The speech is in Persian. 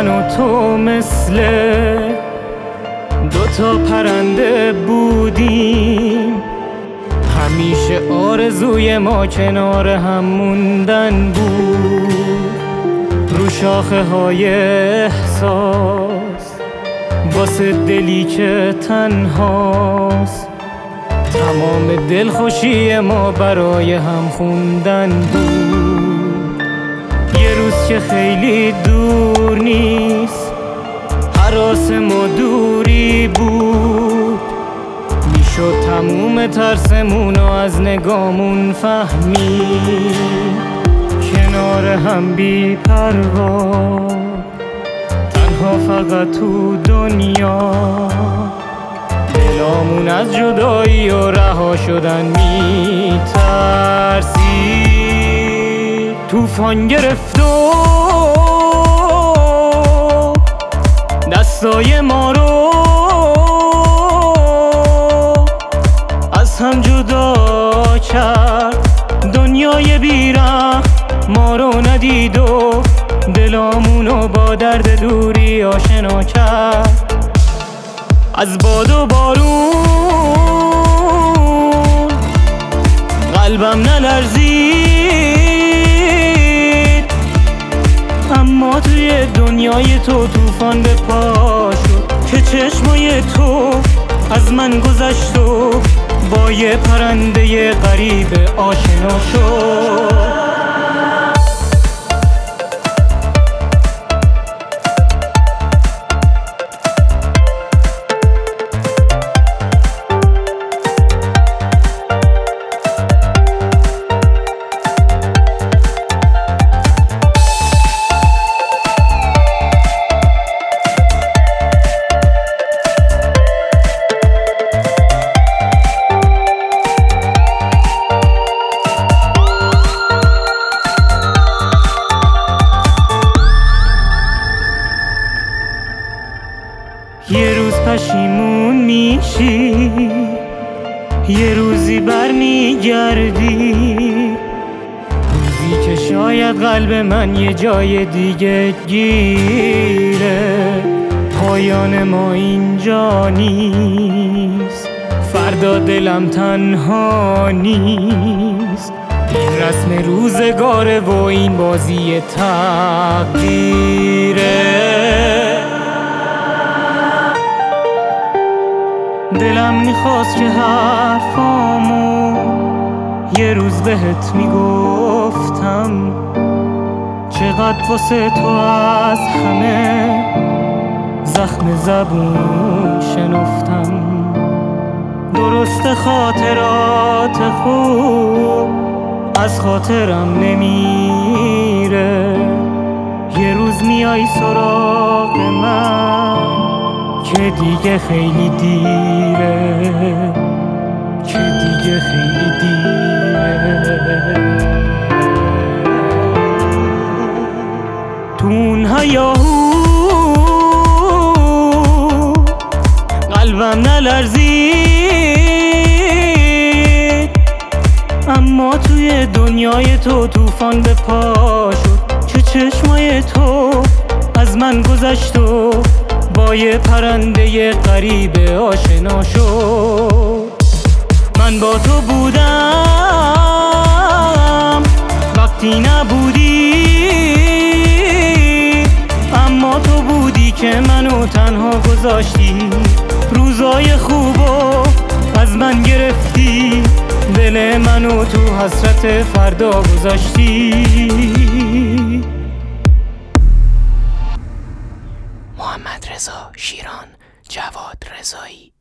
من و تو مثل دوتا پرنده بودیم، همیشه آرزوی ما کنار هم موندن بود. رو شاخه های احساس واسه دلی که تنهاست، تمام دلخوشی ما برای هم خوندن بود. یه روز که خیلی دور نیست، حراس ما دوری بود، میشد تموم ترسمونو از نگامون فهمید. کنار هم بی پروا، تنها فقط تو دنیا، دلامون از جدایی و رها شدن میترسید. طوفان گرفت و دستای ما رو از هم جدا کرد. دنیای بیرحم ما رو ندید و دلامونو با درد دوری آشنا کرد. از باد و بارون قلبم نلرزید، اما توی دنیای تو طوفان به پا شد که چشمای تو از من گذشت و با یه پرنده غریب آشنا شد. یه روز پشیمون میشی، یه روزی برمیگردی، روزی که شاید قلب من یه جای دیگه گیره. پایان ما اینجا نیست، فردا دلم تنها نیست. این رسم روزگاره و این بازی تقدیره. دلم میخواست که حرفامو یه روز بهت میگفتم، چقدر واسه تو از همه زخم زبون شنفتم. درست خاطرات خوب از خاطرم نمیره، یه روز میای سراغ من که دیگه خیلی دیره، که دیگه خیلی دیره. تو اون هیاهو قلبم نلرزید، اما توی دنیای تو طوفان به پا شد که چشمای تو از من گذشت و با یه پرنده غریب آشنا شد. من با تو بودم وقتی نبودی، اما تو بودی که منو تنها گذاشتی. روزای خوبو از من گرفتی، دل منو تو حسرت فردا گذاشتی. محمد رضا شیران، جواد رضایی.